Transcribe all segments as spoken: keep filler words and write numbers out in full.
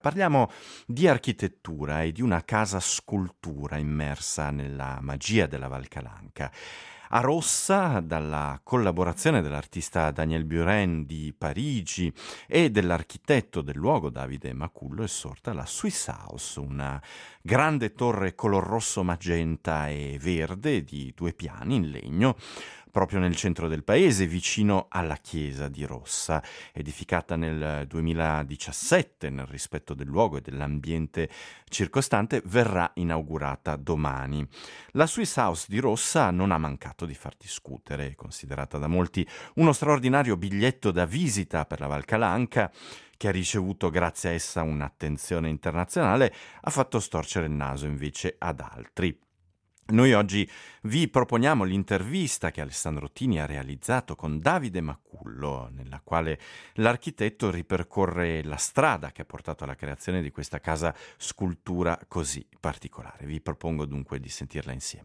Parliamo di architettura e di una casa scultura immersa nella magia della Val Calanca. A Rossa, dalla collaborazione dell'artista Daniel Buren di Parigi e dell'architetto del luogo Davide Macullo, è sorta la Swiss House, una grande torre color rosso magenta e verde di due piani in legno, proprio nel centro del paese, vicino alla chiesa di Rossa, edificata nel duemiladiciassette nel rispetto del luogo e dell'ambiente circostante, verrà inaugurata domani. La Swiss House di Rossa non ha mancato di far discutere, è considerata da molti uno straordinario biglietto da visita per la Val Calanca, che ha ricevuto grazie a essa un'attenzione internazionale, ha fatto storcere il naso invece ad altri. Noi oggi vi proponiamo l'intervista che Alessandro Tini ha realizzato con Davide Macullo, nella quale l'architetto ripercorre la strada che ha portato alla creazione di questa casa scultura così particolare. Vi propongo dunque di sentirla insieme.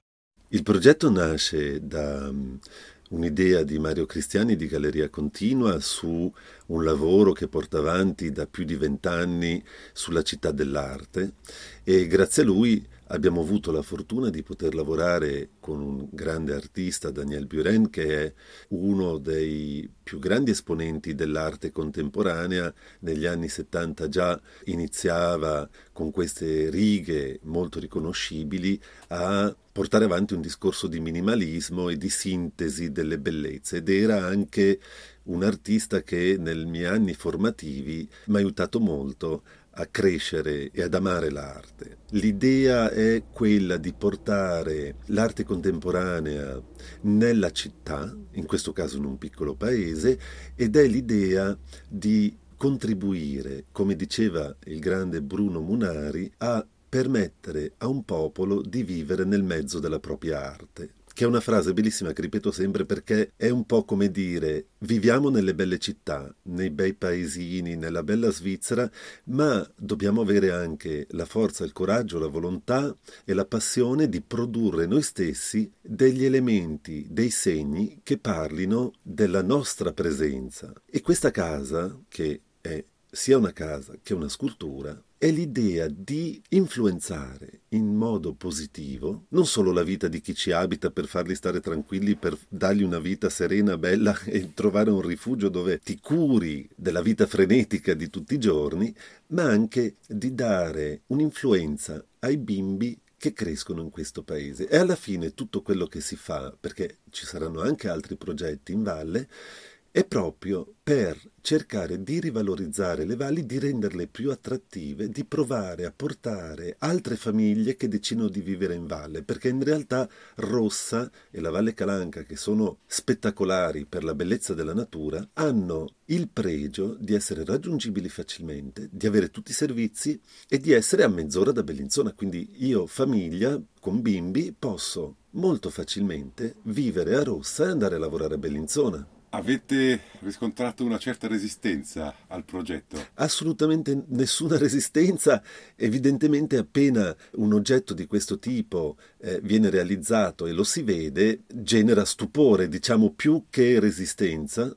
Il progetto nasce da um, un'idea di Mario Cristiani di Galleria Continua su un lavoro che porta avanti da più di vent'anni sulla città dell'arte, e grazie a lui abbiamo avuto la fortuna di poter lavorare con un grande artista, Daniel Buren, che è uno dei più grandi esponenti dell'arte contemporanea. Negli anni settanta già iniziava con queste righe molto riconoscibili a portare avanti un discorso di minimalismo e di sintesi delle bellezze, ed era anche un artista che nei miei anni formativi mi ha aiutato molto a crescere e ad amare l'arte. L'idea è quella di portare l'arte contemporanea nella città, in questo caso in un piccolo paese, ed è l'idea di contribuire, come diceva il grande Bruno Munari, a permettere a un popolo di vivere nel mezzo della propria arte. Che è una frase bellissima che ripeto sempre, perché è un po' come dire: viviamo nelle belle città, nei bei paesini, nella bella Svizzera, ma dobbiamo avere anche la forza, il coraggio, la volontà e la passione di produrre noi stessi degli elementi, dei segni che parlino della nostra presenza. E questa casa, che è sia una casa che una scultura, è l'idea di influenzare in modo positivo non solo la vita di chi ci abita, per farli stare tranquilli, per dargli una vita serena, bella e trovare un rifugio dove ti curi della vita frenetica di tutti i giorni, ma anche di dare un'influenza ai bimbi che crescono in questo paese. E alla fine tutto quello che si fa, perché ci saranno anche altri progetti in valle, è proprio per cercare di rivalorizzare le valli, di renderle più attrattive, di provare a portare altre famiglie che decidono di vivere in valle, perché in realtà Rossa e la Valle Calanca, che sono spettacolari per la bellezza della natura, hanno il pregio di essere raggiungibili facilmente, di avere tutti i servizi e di essere a mezz'ora da Bellinzona. Quindi io, famiglia, con bimbi, posso molto facilmente vivere a Rossa e andare a lavorare a Bellinzona. Avete riscontrato una certa resistenza al progetto? Assolutamente nessuna resistenza. Evidentemente appena un oggetto di questo tipo eh, viene realizzato e lo si vede, genera stupore, diciamo, più che resistenza.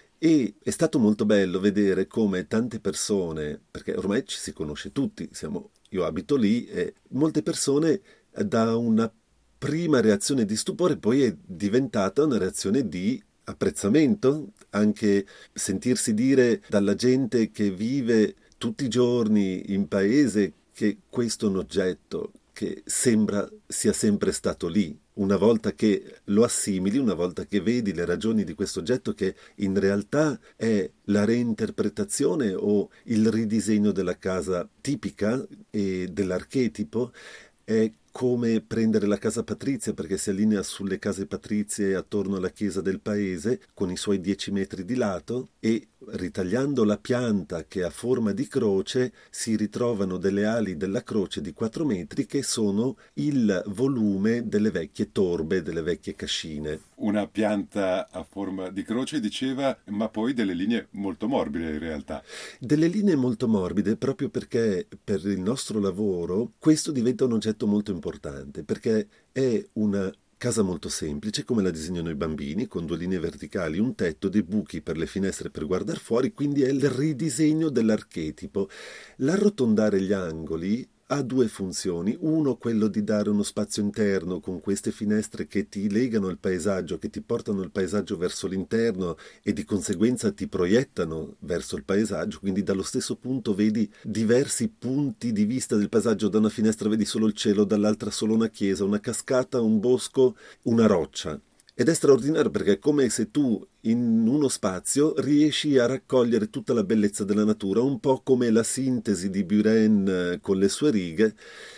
E è stato molto bello vedere come tante persone, perché ormai ci si conosce tutti, siamo, io abito lì, e molte persone eh, da una prima reazione di stupore poi è diventata una reazione di apprezzamento, anche sentirsi dire dalla gente che vive tutti i giorni in paese che questo è un oggetto che sembra sia sempre stato lì. Una volta che lo assimili, una volta che vedi le ragioni di questo oggetto, che in realtà è la reinterpretazione o il ridisegno della casa tipica e dell'archetipo, è come prendere la casa patrizia, perché si allinea sulle case patrizie attorno alla chiesa del paese con i suoi dieci metri di lato, e ritagliando la pianta che ha forma di croce si ritrovano delle ali della croce di quattro metri che sono il volume delle vecchie torbe, delle vecchie cascine. Una pianta a forma di croce, diceva, ma poi delle linee molto morbide in realtà. Delle linee molto morbide, proprio perché per il nostro lavoro questo diventa un oggetto molto importante, perché è una casa molto semplice, come la disegnano i bambini, con due linee verticali, un tetto, dei buchi per le finestre per guardare fuori, quindi è il ridisegno dell'archetipo. L'arrotondare gli angoli ha due funzioni: uno, quello di dare uno spazio interno con queste finestre che ti legano al paesaggio, che ti portano il paesaggio verso l'interno e di conseguenza ti proiettano verso il paesaggio, quindi dallo stesso punto vedi diversi punti di vista del paesaggio. Da una finestra vedi solo il cielo, dall'altra solo una chiesa, una cascata, un bosco, una roccia. Ed è straordinario perché è come se tu in uno spazio riesci a raccogliere tutta la bellezza della natura, un po' come la sintesi di Buren con le sue righe,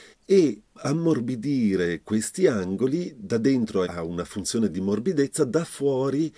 e ammorbidire questi angoli. Da dentro ha una funzione di morbidezza, da fuori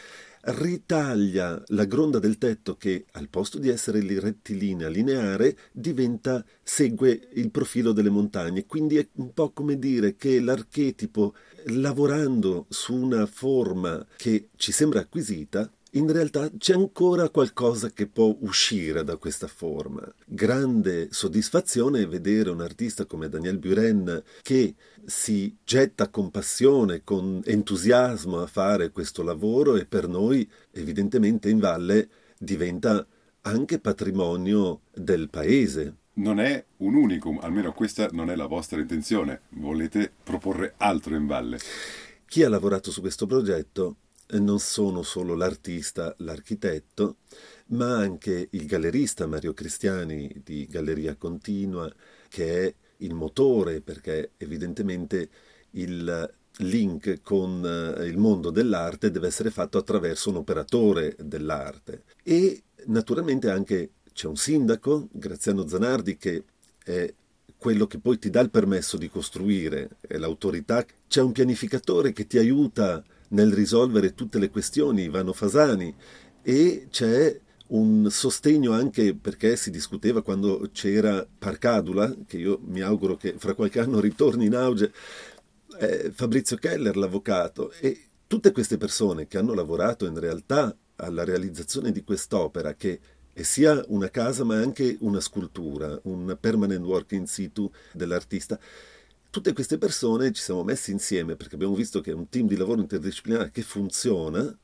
ritaglia la gronda del tetto che, al posto di essere rettilinea, lineare, diventa, segue il profilo delle montagne. Quindi è un po' come dire che l'archetipo, lavorando su una forma che ci sembra acquisita, in realtà c'è ancora qualcosa che può uscire da questa forma. Grande soddisfazione vedere un artista come Daniel Buren che si getta con passione, con entusiasmo a fare questo lavoro, e per noi evidentemente in valle diventa anche patrimonio del paese. Non è un unicum, almeno questa non è la vostra intenzione. Volete proporre altro in valle? Chi ha lavorato su questo progetto non sono solo l'artista, l'architetto, ma anche il gallerista Mario Cristiani di Galleria Continua, che è il motore, perché evidentemente il link con il mondo dell'arte deve essere fatto attraverso un operatore dell'arte. E naturalmente anche c'è un sindaco, Graziano Zanardi, che è quello che poi ti dà il permesso di costruire, è l'autorità. C'è un pianificatore che ti aiuta nel risolvere tutte le questioni, Ivano Fasani, e c'è un sostegno anche, perché si discuteva quando c'era Parcadula, che io mi auguro che fra qualche anno ritorni in auge, eh, Fabrizio Keller, l'avvocato, e tutte queste persone che hanno lavorato in realtà alla realizzazione di quest'opera, che è sia una casa ma anche una scultura, un permanent work in situ dell'artista. Tutte queste persone ci siamo messi insieme, perché abbiamo visto che è un team di lavoro interdisciplinare che funziona,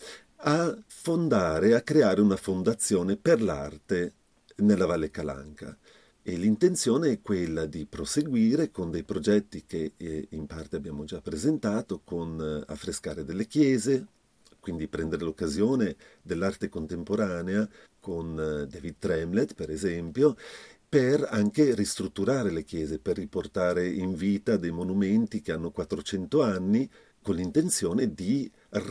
a fondare, a creare una fondazione per l'arte nella Valle Calanca. E l'intenzione è quella di proseguire con dei progetti che eh, in parte abbiamo già presentato, con eh, affrescare delle chiese, quindi prendere l'occasione dell'arte contemporanea con eh, David Tremlett, per esempio, per anche ristrutturare le chiese, per riportare in vita dei monumenti che hanno quattrocento anni, con l'intenzione di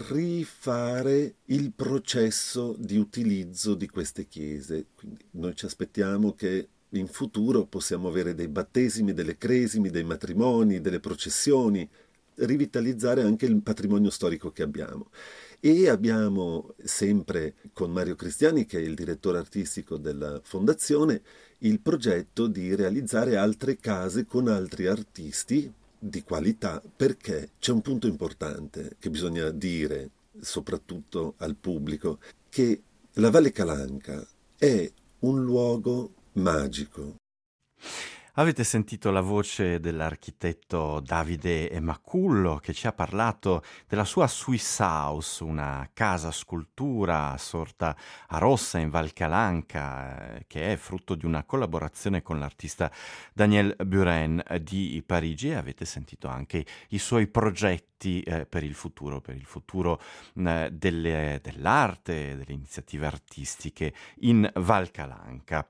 rifare il processo di utilizzo di queste chiese. Quindi noi ci aspettiamo che in futuro possiamo avere dei battesimi, delle cresimi, dei matrimoni, delle processioni, rivitalizzare anche il patrimonio storico che abbiamo. E abbiamo sempre con Mario Cristiani, che è il direttore artistico della fondazione, il progetto di realizzare altre case con altri artisti di qualità, perché c'è un punto importante che bisogna dire, soprattutto al pubblico, che la Valle Calanca è un luogo magico. Avete sentito la voce dell'architetto Davide Emacullo, che ci ha parlato della sua Swiss House, una casa scultura sorta a Rossa in Val Calanca, eh, che è frutto di una collaborazione con l'artista Daniel Buren di Parigi. E avete sentito anche i suoi progetti eh, per il futuro, per il futuro eh, delle, dell'arte, delle iniziative artistiche in Val Calanca.